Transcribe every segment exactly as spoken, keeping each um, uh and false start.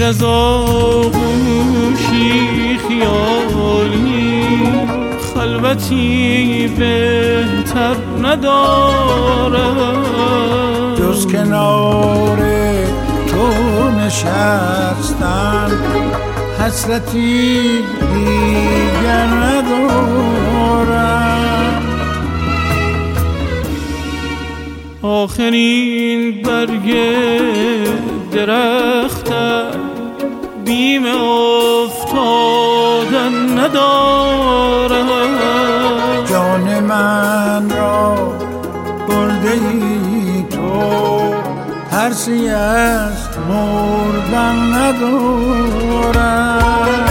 غیر از آغوشی خیالی خلوتی بهتر ندارم جز کنار تو نشستن حسرتی دیگر ندارم آخرین برگ درختم بیم افتادن ندارم جان من را برده ای تو ترسی از مردن ندارم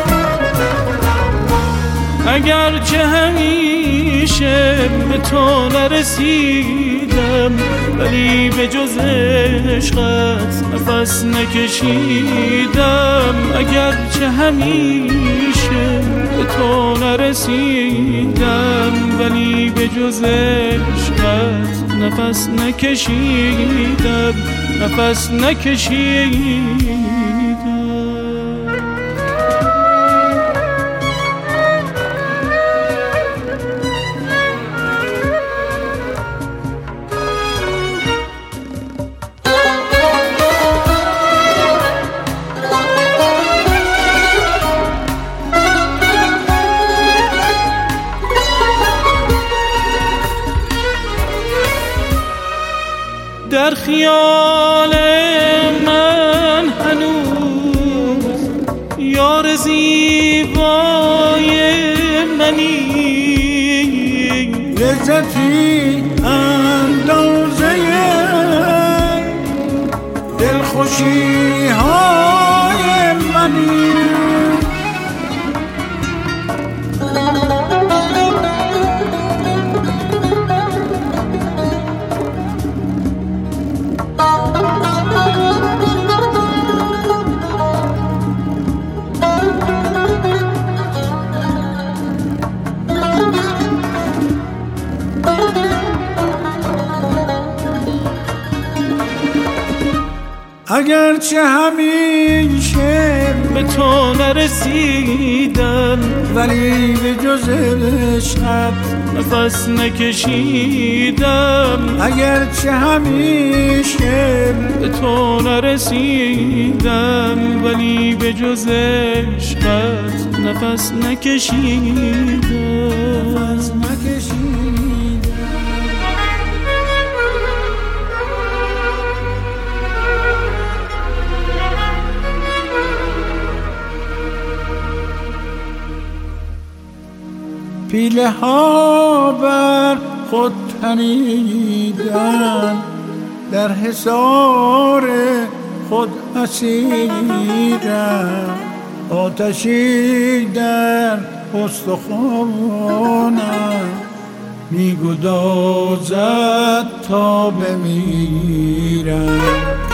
اگرچه همیشه به تو نرسیدم ولی به جز عشقت نفس نکشیدم اگرچه همیشه به تو نرسیدم ولی به جز عشقت نفس نکشیدم نفس نکشیدم در خیال من هنوز یار زیبای منی لذتی اندازه دلخوشی های منی اگرچه همیشه به تو نرسیدم ولی به جز عشقت نفس نکشیدم اگرچه همیشه به تو نرسیدم ولی به جز عشقت نفس نکشیدم نفس نکشیدم پیله ها بر خود تنیدن در حصار خود اسیرم آتشی در استخوانم میگدازد تا بمیرم